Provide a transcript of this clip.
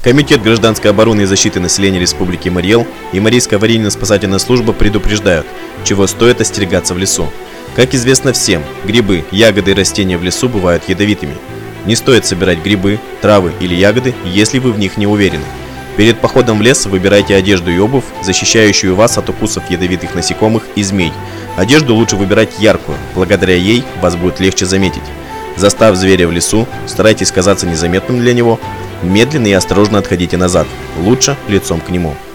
Комитет гражданской обороны и защиты населения Республики Марий Эл и Марийская аварийно-спасательная служба предупреждают, чего стоит остерегаться в лесу. Как известно всем, грибы, ягоды и растения в лесу бывают ядовитыми. Не стоит собирать грибы, травы или ягоды, если вы в них не уверены. Перед походом в лес выбирайте одежду и обувь, защищающую вас от укусов ядовитых насекомых и змей. Одежду лучше выбирать яркую, благодаря ей вас будет легче заметить. Застав зверя в лесу, старайтесь казаться незаметным для него, медленно и осторожно отходите назад, лучше лицом к нему.